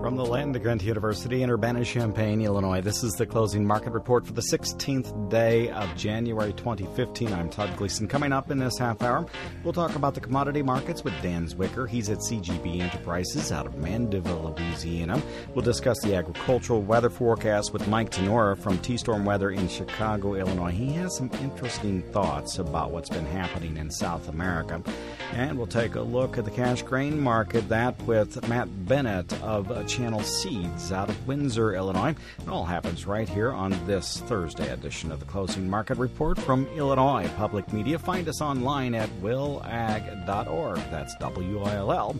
From the Land-Grant University in Urbana-Champaign, Illinois, this is the closing market report for the 16th day of January 2015. I'm Todd Gleason. Coming up in this half hour, we'll talk about the commodity markets with Dan Zwicker. He's at CGB Enterprises out of Mandeville, Louisiana. We'll discuss the agricultural weather forecast with Mike Tenora from T-Storm Weather in Chicago, Illinois. He has some interesting thoughts about what's been happening in South America. And we'll take a look at the cash grain market, that with Matt Bennett of Channel Seeds out of Windsor, Illinois. It all happens right here on this Thursday edition of the Closing Market Report from Illinois Public Media. Find us online at willag.org. That's WILLAG.org.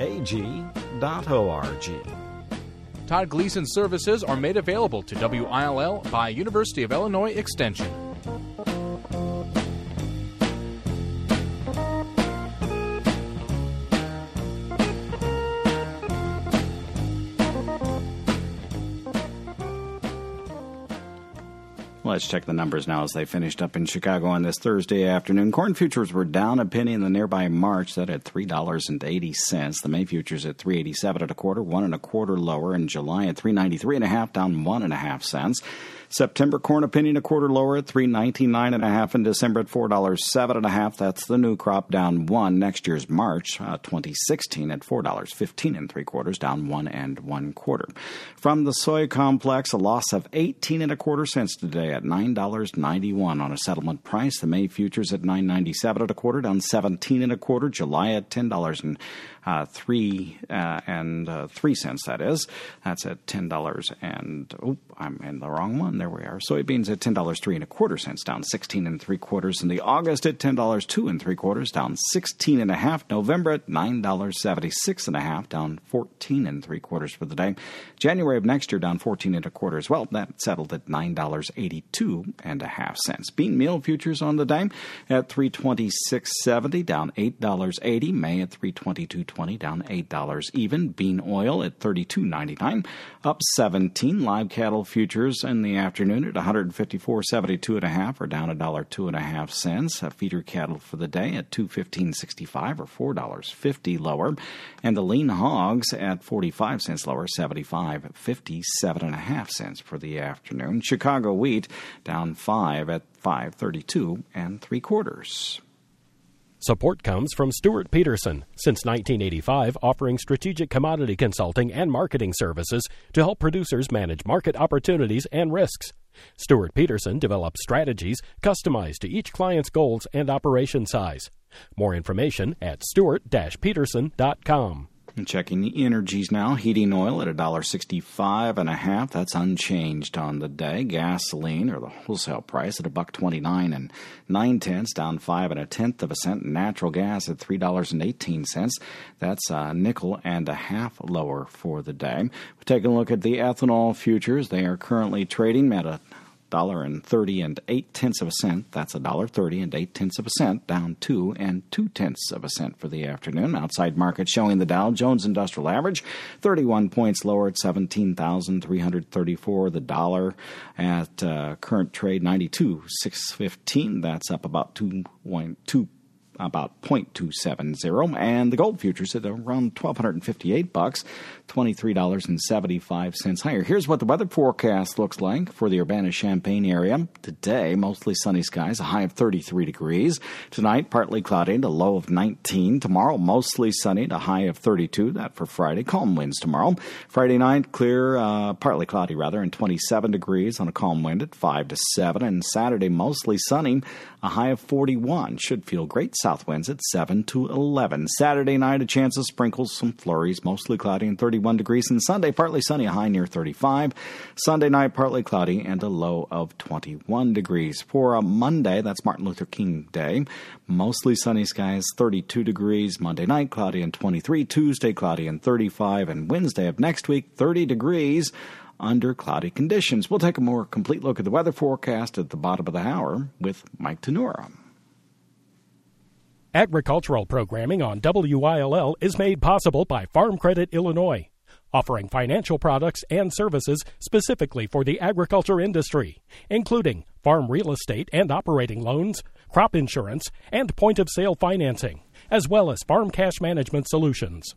Todd Gleason services are made available to WILL by University of Illinois Extension. Let's check the numbers now as they finished up in Chicago on this Thursday afternoon. Corn futures were down a penny in the nearby March, that at $3.80. The May futures at $3.87 and a quarter, 1 1/4 lower. In July at $3.93 and a half, down 1 1/2 cents. September corn a penny and a quarter lower at $3.99 and a half. In December at $4.07 and a half. That's the new crop, down 1. Next year's March 2016 at $4.15 and 3/4, down 1 1/4. From the soy complex, a loss of 18 and a quarter cents today at $9.91 on a settlement price. The May futures at $9.97 and a quarter, down 17 and a quarter. July at $10.03 that is. That's at $10 and I'm in the wrong one. There we are. Soybeans at $10.03 and a quarter cents, down 16 and 3/4. In the August at $10.02 and 3/4, down 16 and a half. November at $9.76 and a half, down 14 and 3/4 for the day. January of next year down 14 and a quarter as well. That settled at $9.82 and a half cents. Bean meal futures on the day at $326.70, down $8.80. May at $322.20, down $8 even. Bean oil at $32.99, up 17. Live cattle futures in the afternoon at $154.72 and a half, or down $1.02 and a half cents. Feeder cattle for the day at $215.65, or $4.50 lower, and the lean hogs at 45 cents lower, 75.57 and a half cents for the afternoon. Chicago wheat down 5 at $5.32 and 3/4. Support comes from Stuart Peterson, since 1985 offering strategic commodity consulting and marketing services to help producers manage market opportunities and risks. Stuart Peterson develops strategies customized to each client's goals and operation size. More information at stuart-peterson.com. And checking the energies now. Heating oil at $1.65 and a half. That's unchanged on the day. Gasoline, or the wholesale price, at $1.29 and 9/10, down 5 1/10 cents. Natural gas at $3.18. That's a nickel and a half lower for the day. We're taking a look at the ethanol futures. They are currently trading at $1.30 8/10 cents. That's $1.30 8/10 cents, down 2 2/10 cents for the afternoon. Outside market showing the Dow Jones Industrial Average 31 points lower at 17,334. The dollar at current trade 92.615. That's up about 0.270, and the gold futures at around $1,258, $23.75 higher. Here's what the weather forecast looks like for the Urbana-Champaign area. Today, mostly sunny skies, a high of 33 degrees. Tonight, partly cloudy and a low of 19. Tomorrow, mostly sunny and a high of 32. That for Friday. Calm winds tomorrow. Friday night, clear, partly cloudy rather, and 27 degrees on a calm wind at 5 to 7. And Saturday, mostly sunny, a high of 41. Should feel great. South winds at 7 to 11. Saturday night, a chance of sprinkles, some flurries, mostly cloudy and 31 degrees. And Sunday, partly sunny, a high near 35. Sunday night, partly cloudy and a low of 21 degrees. For Monday, that's Martin Luther King Day, mostly sunny skies, 32 degrees. Monday night, cloudy and 23. Tuesday, cloudy and 35. And Wednesday of next week, 30 degrees under cloudy conditions. We'll take a more complete look at the weather forecast at the bottom of the hour with Mike Tenora. Agricultural programming on WILL is made possible by Farm Credit Illinois, offering financial products and services specifically for the agriculture industry, including farm real estate and operating loans, crop insurance, and point-of-sale financing, as well as farm cash management solutions.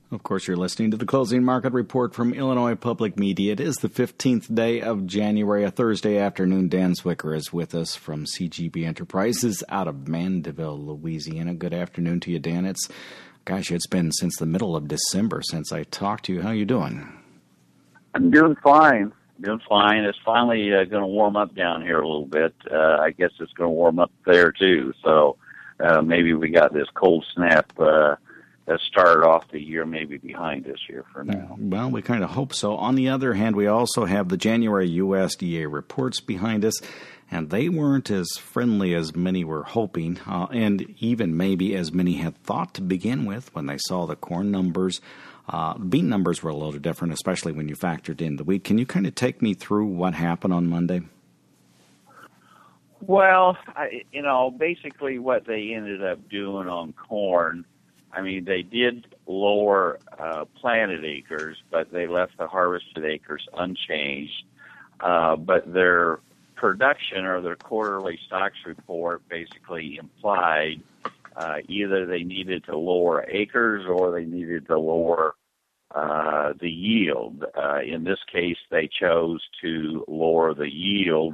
Of course, you're listening to the Closing Market Report from Illinois Public Media. It is the 15th day of January, a Thursday afternoon. Dan Zwicker is with us from CGB Enterprises out of Mandeville, Louisiana. Good afternoon to you, Dan. It's been since the middle of December since I talked to you. How are you doing? I'm doing fine. It's finally going to warm up down here a little bit. I guess it's going to warm up there, too. So maybe we got this cold snap that started off the year maybe behind us here for now. Well, we kind of hope so. On the other hand, we also have the January USDA reports behind us, and they weren't as friendly as many were hoping, and even maybe as many had thought to begin with when they saw the corn numbers. Bean numbers were a little different, especially when you factored in the wheat. Can you kind of take me through what happened on Monday? Well, basically what they ended up doing on corn, they did lower planted acres, but they left the harvested acres unchanged. But their production or their quarterly stocks report basically implied either they needed to lower acres or they needed to lower the yield. In this case, they chose to lower the yield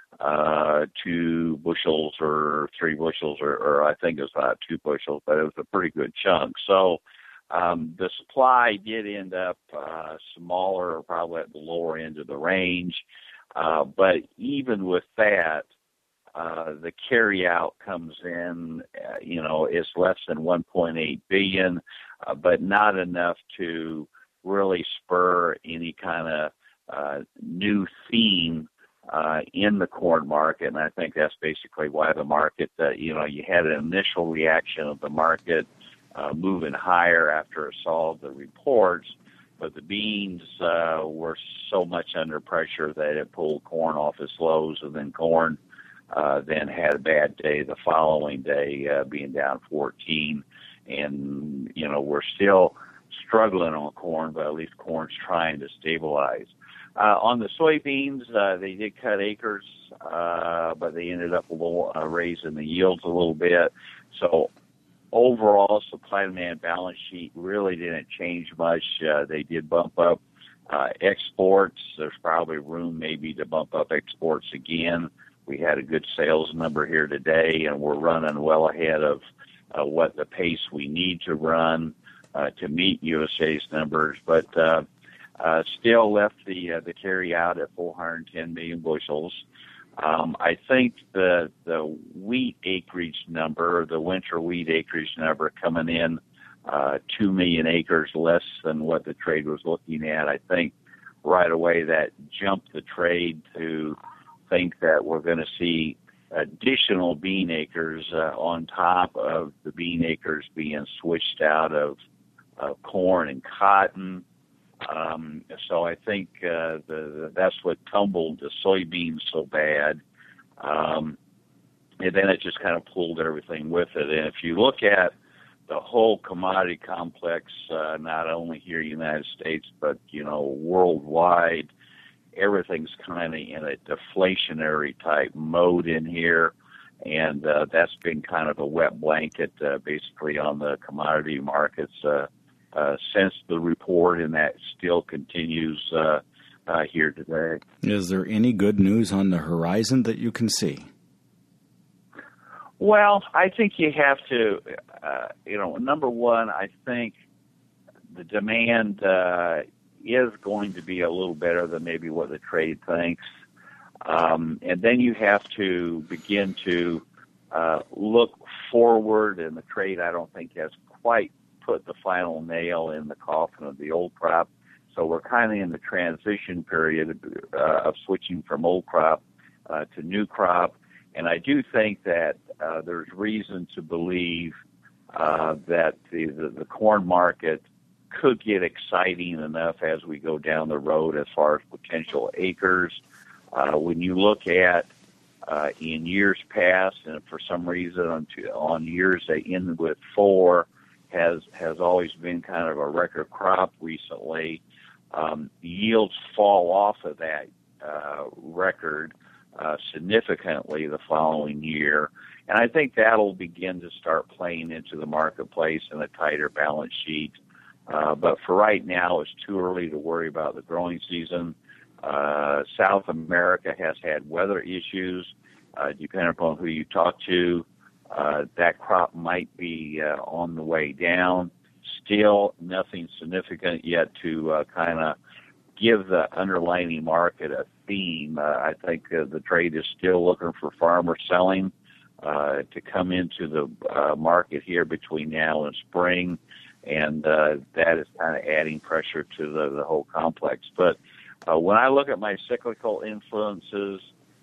2 bushels or 3 bushels, or I think it was about 2 bushels, but it was a pretty good chunk. So the supply did end up smaller, or probably at the lower end of the range. But even with that, the carryout comes in, it's less than 1.8 billion, but not enough to really spur any kind of new theme in the corn market. And I think that's basically why the market, you had an initial reaction of the market moving higher after it saw the reports, but the beans were so much under pressure that it pulled corn off its lows, and then corn then had a bad day the following day, being down 14. And, we're still struggling on corn, but at least corn's trying to stabilize. On the soybeans, they did cut acres, but they ended up raising the yields a little bit. So overall, supply-demand balance sheet really didn't change much. They did bump up exports. There's probably room maybe to bump up exports again. We had a good sales number here today, and we're running well ahead of what the pace we need to run to meet USDA's numbers, but still left the carry out at 410 million bushels. I think the wheat acreage number, the winter wheat acreage number, coming in 2 million acres less than what the trade was looking at. I think right away that jumped the trade to think that we're going to see additional bean acres on top of the bean acres being switched out of corn and cotton. So I think that's what tumbled the soybeans so bad. And then it just kind of pulled everything with it. And if you look at the whole commodity complex, not only here in the United States, but, worldwide, everything's kind of in a deflationary type mode in here. And that's been kind of a wet blanket basically on the commodity markets since the report, and that still continues here today. Is there any good news on the horizon that you can see? Well, I think you have to, number one, I think the demand is going to be a little better than maybe what the trade thinks. And then you have to begin to look forward, and the trade, I don't think, has quite put the final nail in the coffin of the old crop. So we're kind of in the transition period of switching from old crop to new crop. And I do think that there's reason to believe that the corn market could get exciting enough as we go down the road as far as potential acres. When you look at in years past, and for some reason on years that end with 4, has always been kind of a record crop recently. Yields fall off of that record significantly the following year. And I think that'll begin to start playing into the marketplace and a tighter balance sheet. But for right now, it's too early to worry about the growing season. South America has had weather issues. Depending upon who you talk to, that crop might be on the way down. Still nothing significant yet to kind of give the underlying market a theme. I think the trade is still looking for farmer selling to come into the market here between now and spring, and that is kind of adding pressure to the whole complex. But when I look at my cyclical influences,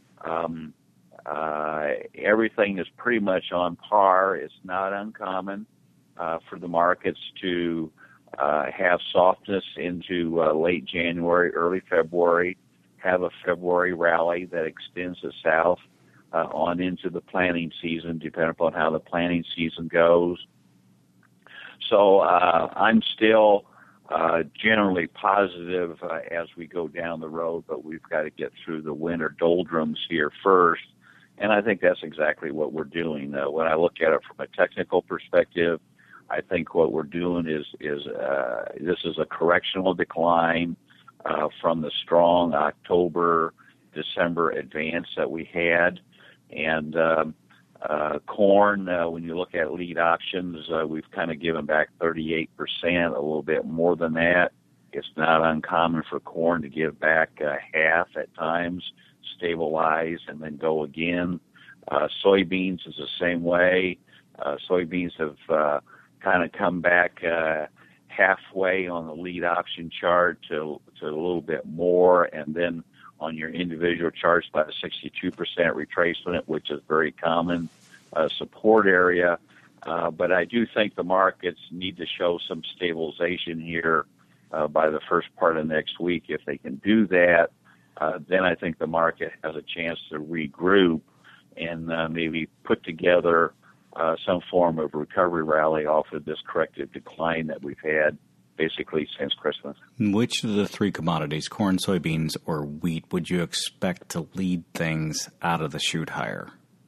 everything is pretty much on par. It's not uncommon for the markets to have softness into late January, early February, have a February rally that extends the south on into the planting season, depending upon how the planting season goes. So I'm still generally positive as we go down the road, but we've got to get through the winter doldrums here first. And I think that's exactly what we're doing. When I look at it from a technical perspective, I think what we're doing is this is a correctional decline from the strong October, December advance that we had. And corn, when you look at lead options, we've kind of given back 38%, a little bit more than that. It's not uncommon for corn to give back half at times, stabilize, and then go again. Soybeans is the same way. Soybeans have kind of come back halfway on the lead option chart to a little bit more, and then on your individual charts by a 62% retracement, which is very common support area. But I do think the markets need to show some stabilization here by the first part of next week. If they can do that, then I think the market has a chance to regroup and maybe put together some form of recovery rally off of this corrective decline that we've had basically since Christmas. Which of the three commodities, corn, soybeans, or wheat, would you expect to lead things out of the chute higher?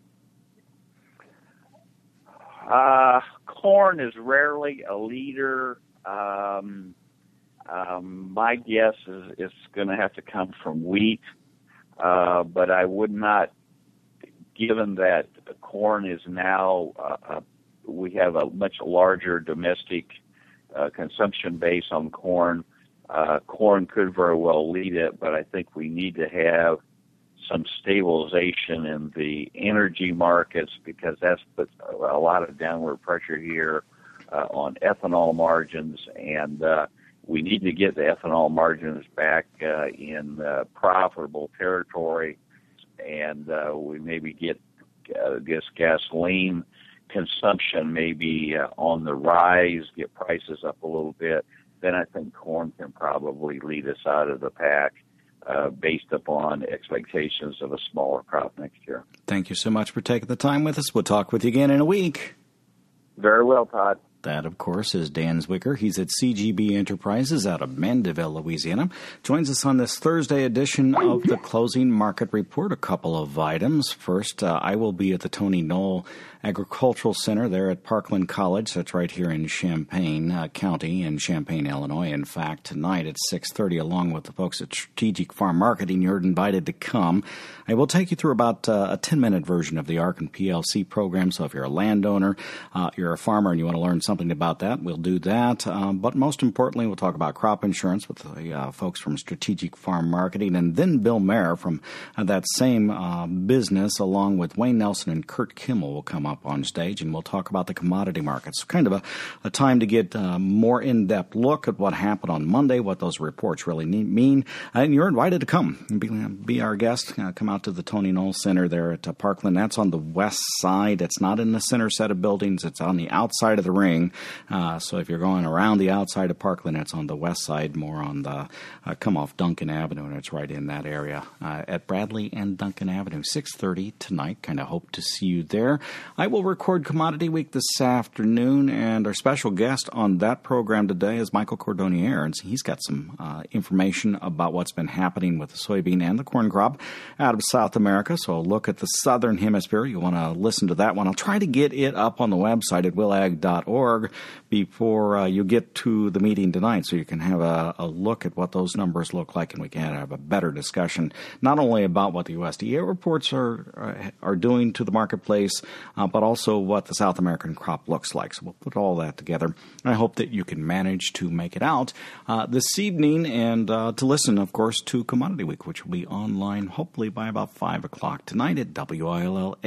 Corn is rarely a leader. My guess is it's going to have to come from wheat, but I would not, given that corn is now, we have a much larger domestic consumption base on corn. Corn could very well lead it, but I think we need to have some stabilization in the energy markets because that's put a lot of downward pressure here on ethanol margins, and we need to get the ethanol margins back in profitable territory, and we maybe get gasoline consumption maybe on the rise, get prices up a little bit. Then I think corn can probably lead us out of the pack based upon expectations of a smaller crop next year. Thank you so much for taking the time with us. We'll talk with you again in a week. Very well, Todd. That, of course, is Dan Zwicker. He's at CGB Enterprises out of Mandeville, Louisiana. Joins us on this Thursday edition of the Closing Market Report. A couple of items. First, I will be at the Tony Knoll Agricultural Center there at Parkland College. That's right here in Champaign County in Champaign, Illinois. In fact, tonight at 6:30, along with the folks at Strategic Farm Marketing, you're invited to come. I will take you through about a 10-minute version of the ARC and PLC program. So if you're a landowner, you're a farmer, and you want to learn something about that, we'll do that. But most importantly, we'll talk about crop insurance with the folks from Strategic Farm Marketing, and then Bill Mayer from that same business, along with Wayne Nelson and Kurt Kimmel, will come up on stage, and we'll talk about the commodity markets. Kind of a time to get a more in-depth look at what happened on Monday, what those reports really mean. And you're invited to come and be our guest. Come out to the Tony Knoll Center there at Parkland. That's on the west side. It's not in the center set of buildings. It's on the outside of the ring. So if you're going around the outside of Parkland, it's on the west side, more on the come off Duncan Avenue, and it's right in that area at Bradley and Duncan Avenue. 6:30 tonight. Kind of hope to see you there. I will record Commodity Week this afternoon, and our special guest on that program today is Michael Cordonnier, and he's got some information about what's been happening with the soybean and the corn crop out of South America. So a look at the southern hemisphere. You'll want to listen to that one. I'll try to get it up on the website at willag.org. agricultural.org before you get to the meeting tonight, so you can have a look at what those numbers look like, and we can have a better discussion, not only about what the USDA reports are doing to the marketplace, but also what the South American crop looks like. So we'll put all that together. And I hope that you can manage to make it out this evening and to listen, of course, to Commodity Week, which will be online hopefully by about 5 o'clock tonight at WILLAG.org.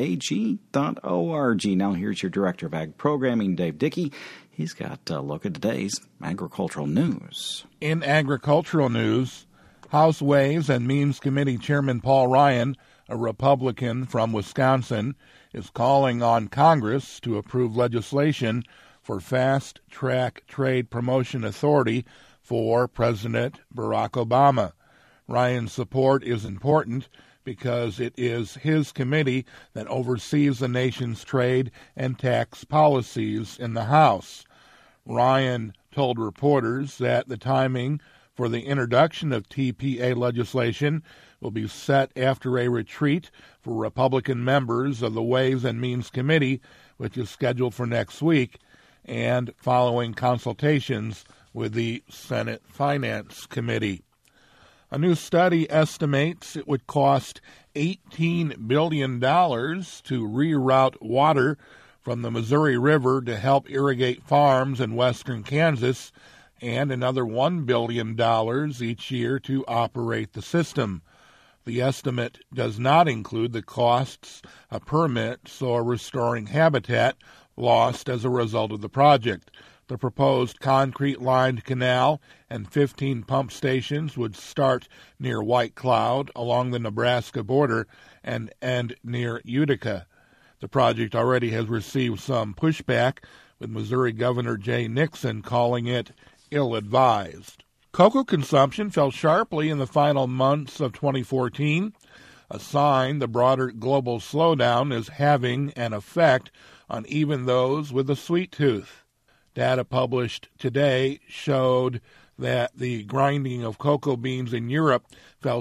Now here's your Director of Ag Programming, Dave Dickey. He's got a look at today's agricultural news. In agricultural news, House Ways and Means Committee Chairman Paul Ryan, a Republican from Wisconsin, is calling on Congress to approve legislation for fast-track trade promotion authority for President Barack Obama. Ryan's support is important because it is his committee that oversees the nation's trade and tax policies in the House. Ryan told reporters that the timing for the introduction of TPA legislation will be set after a retreat for Republican members of the Ways and Means Committee, which is scheduled for next week, and following consultations with the Senate Finance Committee. A new study estimates it would cost $18 billion to reroute water from the Missouri River to help irrigate farms in western Kansas, and another $1 billion each year to operate the system. The estimate does not include the costs of permits or restoring habitat lost as a result of the project. The proposed concrete-lined canal and 15 pump stations would start near White Cloud along the Nebraska border and end near Utica. The project already has received some pushback, with Missouri Governor Jay Nixon calling it ill-advised. Cocoa consumption fell sharply in the final months of 2014, a sign the broader global slowdown is having an effect on even those with a sweet tooth. Data published today showed that the grinding of cocoa beans in Europe fell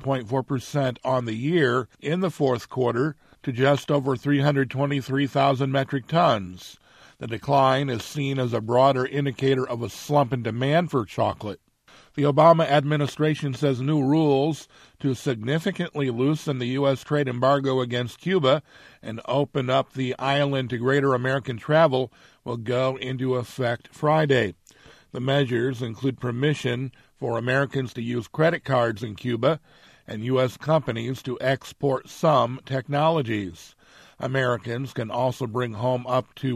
7.4% on the year in the fourth quarter to just over 323,000 metric tons. The decline is seen as a broader indicator of a slump in demand for chocolate. The Obama administration says new rules to significantly loosen the U.S. trade embargo against Cuba and open up the island to greater American travel will go into effect Friday. The measures include permission for Americans to use credit cards in Cuba and U.S. companies to export some technologies. Americans can also bring home up to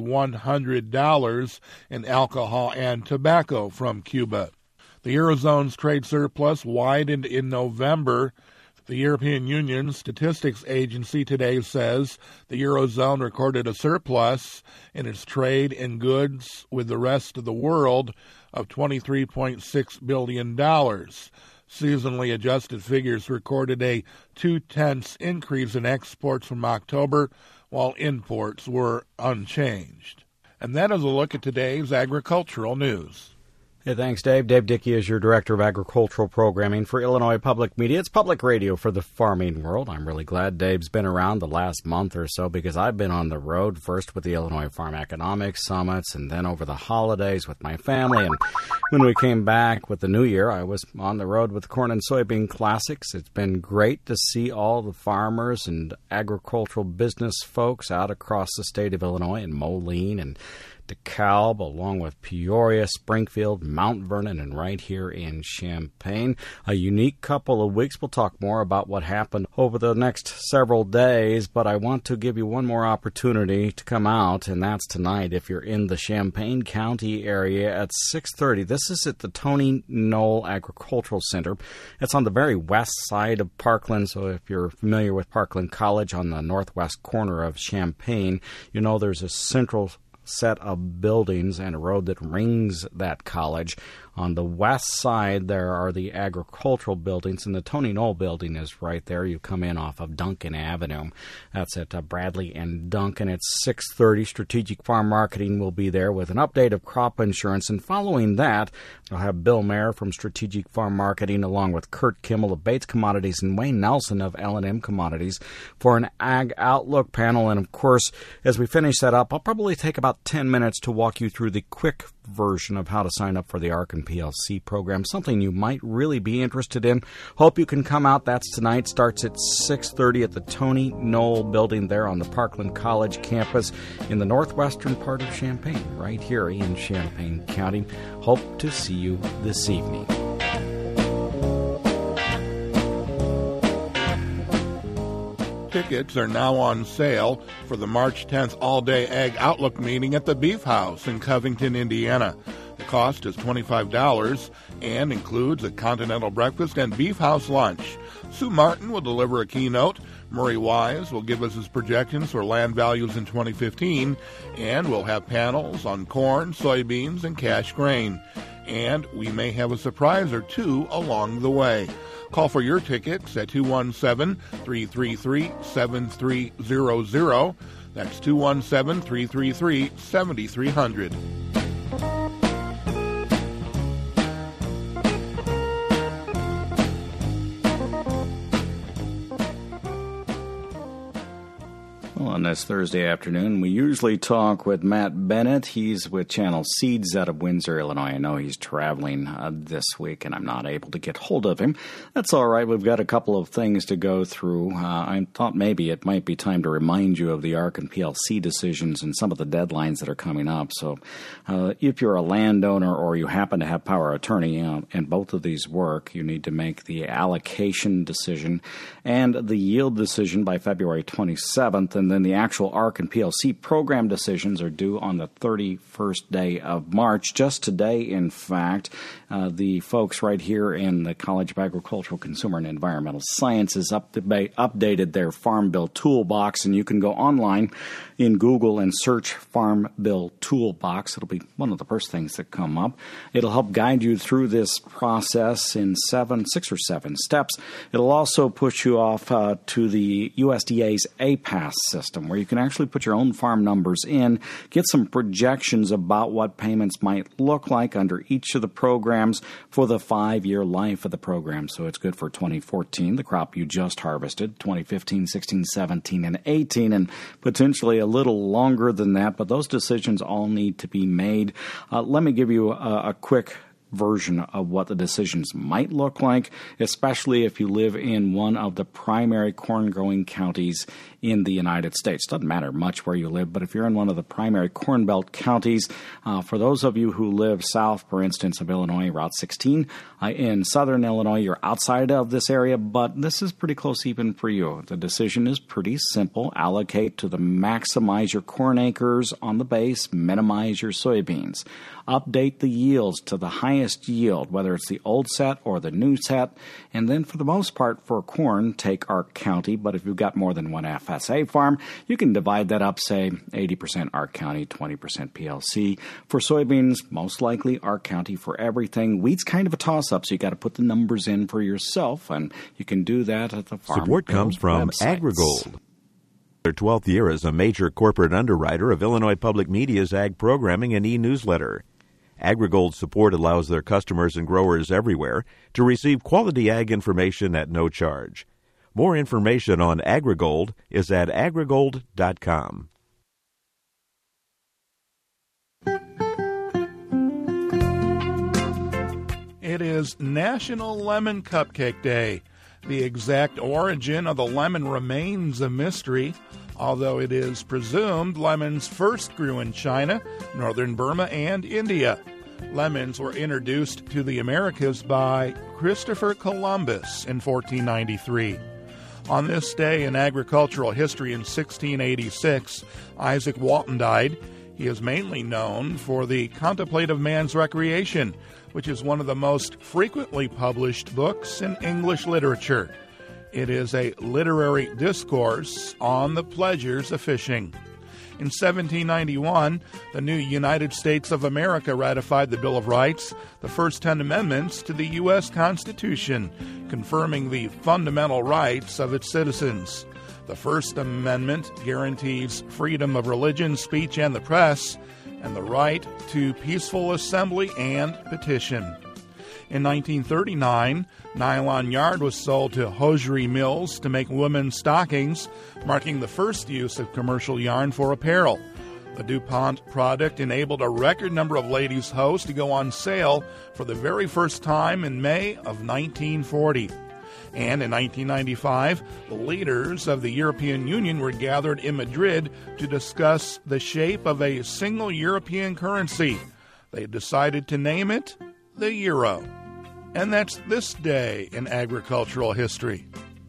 $100 in alcohol and tobacco from Cuba. The Eurozone's trade surplus widened in November. The European Union Statistics Agency today says the Eurozone recorded a surplus in its trade in goods with the rest of the world of $23.6 billion. Seasonally adjusted figures recorded a 0.2 increase in exports from October, while imports were unchanged. And that is a look at today's agricultural news. Hey, thanks, Dave. Dave Dickey is your Director of Agricultural Programming for Illinois Public Media. It's public radio for the farming world. I'm really glad Dave's been around the last month or so because I've been on the road, first with the Illinois Farm Economics Summits and then over the holidays with my family. And when we came back with the new year, I was on the road with the Corn and Soybean Classics. It's been great to see all the farmers and agricultural business folks out across the state of Illinois, in Moline and DeKalb, along with Peoria, Springfield, Mount Vernon, and right here in Champaign. A unique couple of weeks. We'll talk more about what happened over the next several days, but I want to give you one more opportunity to come out, and that's tonight if you're in the Champaign County area at 6:30. This is at the Tony Knoll Agricultural Center. It's on the very west side of Parkland, so if you're familiar with Parkland College on the northwest corner of Champaign, you know there's a central set of buildings and a road that rings that college. On the west side, there are the agricultural buildings, and the Tony Knoll building is right there. You come in off of Duncan Avenue. That's at Bradley and Duncan. It's 6:30. Strategic Farm Marketing will be there with an update of crop insurance. And following that, I'll have Bill Mayer from Strategic Farm Marketing along with Kurt Kimmel of Bates Commodities and Wayne Nelson of L&M Commodities for an Ag Outlook panel. And, of course, as we finish that up, I'll probably take about 10 minutes to walk you through the quick version of how to sign up for the Arkin PLC program, something you might really be interested in. Hope you can come out. That's tonight. Starts at 6:30 at the Tony Knoll building there on the Parkland College campus in the northwestern part of Champaign, right here in Champaign County. Hope to see you this evening. Tickets are now on sale for the March 10th all-day Ag Outlook meeting at the Beef House in Covington, Indiana. The cost is $25 and includes a continental breakfast and Beef House lunch. Sue Martin will deliver a keynote. Murray Wise will give us his projections for land values in 2015, and we'll have panels on corn, soybeans, and cash grain. And we may have a surprise or two along the way. Call for your tickets at 217-333-7300. That's 217-333-7300. On this Thursday afternoon, we usually talk with Matt Bennett. He's with Channel Seeds out of Windsor, Illinois. I know he's traveling this week, and I'm not able to get hold of him. That's all right. We've got a couple of things to go through. I thought maybe it might be time to remind you of the Arkin PLC decisions and some of the deadlines that are coming up. So if you're a landowner or you happen to have power of attorney, and both of these work, you need to make the allocation decision and the yield decision by February 27th, and then the actual Arkin PLC program decisions are due on the 31st day of March. Just today, in fact, the folks right here in the College of Agricultural, Consumer, and Environmental Sciences updated their Farm Bill Toolbox, and you can go online in Google and search Farm Bill Toolbox. It'll be one of the first things that come up. It'll help guide you through this process in 6 or 7 steps. It'll also push you off to the USDA's APAS system, where you can actually put your own farm numbers in, get some projections about what payments might look like under each of the programs for the 5-year life of the program. So it's good for 2014, the crop you just harvested, 2015, 16, 17, and 18, and potentially a little longer than that, but those decisions all need to be made. Let me give you a quick version of what the decisions might look like, especially if you live in one of the primary corn-growing counties in the United States. Doesn't matter much where you live, but if you're in one of the primary Corn Belt counties, for those of you who live south, for instance, of Illinois, Route 16, in southern Illinois, you're outside of this area, but this is pretty close even for you. The decision is pretty simple. Allocate to the maximize your corn acres on the base, minimize your soybeans. Update the yields to the highest yield, whether it's the old set or the new set. And then for the most part for corn, take Ark County. But if you've got more than one FSA farm, you can divide that up, say 80% Ark County, 20% PLC. For soybeans, most likely Ark County for everything. Wheat's kind of a toss-up, so you got to put the numbers in for yourself. And you can do that at the Farm Support comes from websites. AgriGold. Their 12th year as a major corporate underwriter of Illinois Public Media's ag programming and e-newsletter. AgriGold support allows their customers and growers everywhere to receive quality ag information at no charge. More information on AgriGold is at agrigold.com. It is National Lemon Cupcake Day. The exact origin of the lemon remains a mystery, although it is presumed lemons first grew in China, northern Burma, and India. Lemons were introduced to the Americas by Christopher Columbus in 1493. On this day in agricultural history in 1686, Isaac Walton died. He is mainly known for The Contemplative Man's Recreation, which is one of the most frequently published books in English literature. It is a literary discourse on the pleasures of fishing. In 1791, the new United States of America ratified the Bill of Rights, the first 10 amendments to the U.S. Constitution, confirming the fundamental rights of its citizens. The First Amendment guarantees freedom of religion, speech, and the press, and the right to peaceful assembly and petition. In 1939, nylon yarn was sold to hosiery mills to make women's stockings, marking the first use of commercial yarn for apparel. The DuPont product enabled a record number of ladies' hose to go on sale for the very first time in May of 1940. And in 1995, the leaders of the European Union were gathered in Madrid to discuss the shape of a single European currency. They decided to name it the euro. And that's this day in agricultural history.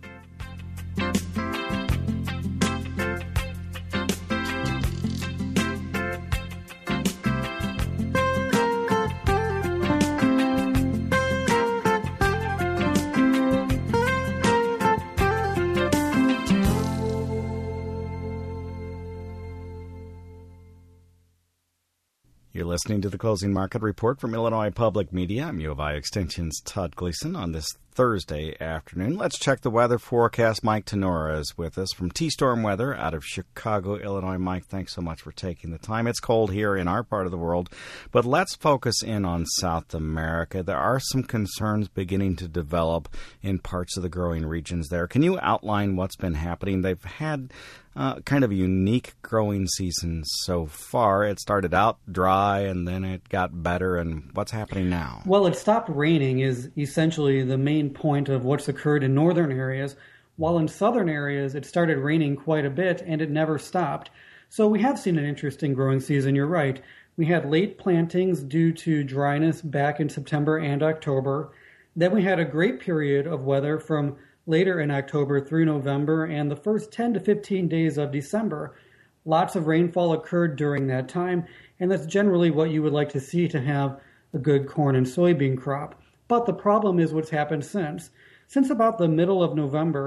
You're listening to the Closing Market Report from Illinois Public Media. I'm U of I Extension's Todd Gleason on this Thursday afternoon. Let's check the weather forecast. Mike Tenora is with us from T-Storm Weather out of Chicago, Illinois. Mike, thanks so much for taking the time. It's cold here in our part of the world, but let's focus in on South America. There are some concerns beginning to develop in parts of the growing regions there. Can you outline what's been happening? They've had kind of a unique growing season so far. It started out dry and then it got better. And what's happening now? Well, it stopped raining is essentially the main point of what's occurred in northern areas, while in southern areas it started raining quite a bit and it never stopped. So we have seen an interesting growing season, you're right. We had late plantings due to dryness back in September and October. Then we had a great period of weather from later in October through November and the first 10 to 15 days of December. Lots of rainfall occurred during that time, and that's generally what you would like to see to have a good corn and soybean crop. But the problem is what's happened since. Since about the middle of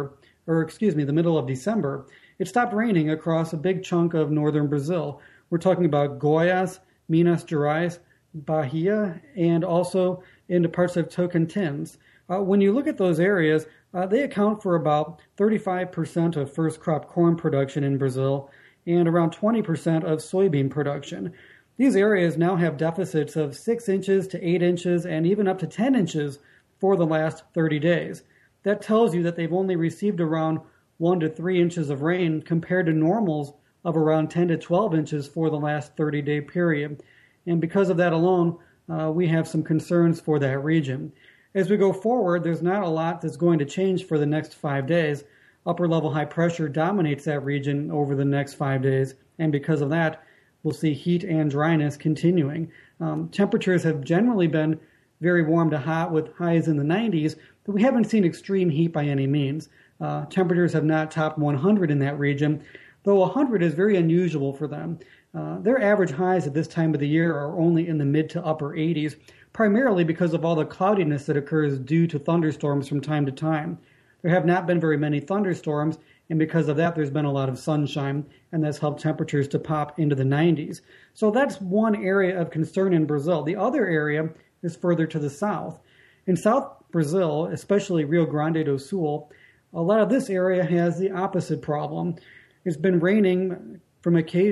the middle of December, it stopped raining across a big chunk of northern Brazil. We're talking about Goiás, Minas Gerais, Bahia, and also into parts of Tocantins. When you look at those areas, they account for about 35% of first crop corn production in Brazil and around 20% of soybean production. These areas now have deficits of 6 inches to 8 inches and even up to 10 inches for the last 30 days. That tells you that they've only received around 1 to 3 inches of rain compared to normals of around 10 to 12 inches for the last 30-day period. And because of that alone, we have some concerns for that region. As we go forward, there's not a lot that's going to change for the next 5 days. Upper-level high pressure dominates that region over the next 5 days, and because of that, we'll see heat and dryness continuing. Temperatures have generally been very warm to hot with highs in the 90s, but we haven't seen extreme heat by any means. Temperatures have not topped 100 in that region, though 100 is very unusual for them. Their average highs at this time of the year are only in the mid to upper 80s, primarily because of all the cloudiness that occurs due to thunderstorms from time to time. There have not been very many thunderstorms, and because of that, there's been a lot of sunshine, and that's helped temperatures to pop into the 90s. So that's one area of concern in Brazil. The other area is further to the south. In South Brazil, especially Rio Grande do Sul, a lot of this area has the opposite problem. It's been raining on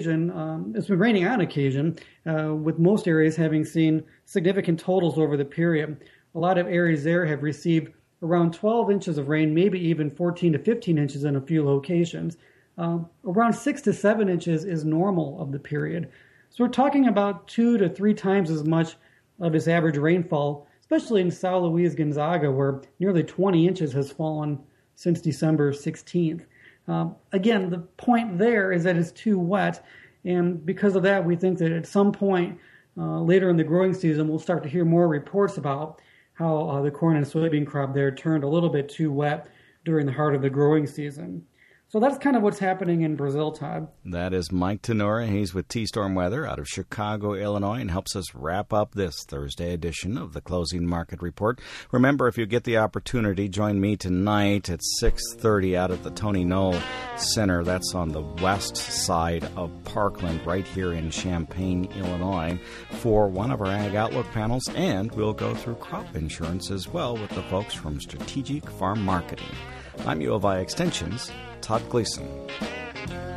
occasion, with most areas having seen significant totals over the period. A lot of areas there have received around 12 inches of rain, maybe even 14 to 15 inches in a few locations. Around 6 to 7 inches is normal of the period. So we're talking about 2 to 3 times as much of its average rainfall, especially in São Luís Gonzaga, where nearly 20 inches has fallen since December 16th. Again, the point there is that it's too wet, and because of that, we think that at some point later in the growing season, we'll start to hear more reports about how the corn and soybean crop there turned a little bit too wet during the heart of the growing season. So that's kind of what's happening in Brazil, Todd. That is Mike Tenora. He's with T-Storm Weather out of Chicago, Illinois, and helps us wrap up this Thursday edition of the Closing Market Report. Remember, if you get the opportunity, join me tonight at 6:30 out at the Tony Knoll Center. That's on the west side of Parkland, right here in Champaign, Illinois, for one of our Ag Outlook panels, and we'll go through crop insurance as well with the folks from Strategic Farm Marketing. I'm U of I Extension's Todd Gleason.